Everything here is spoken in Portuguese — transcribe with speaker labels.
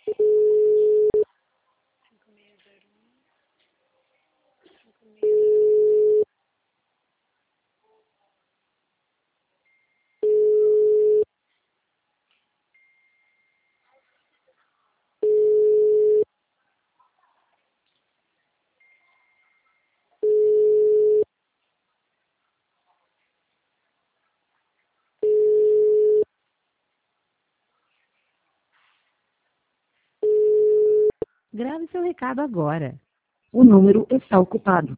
Speaker 1: Grave seu recado agora.
Speaker 2: O número está ocupado.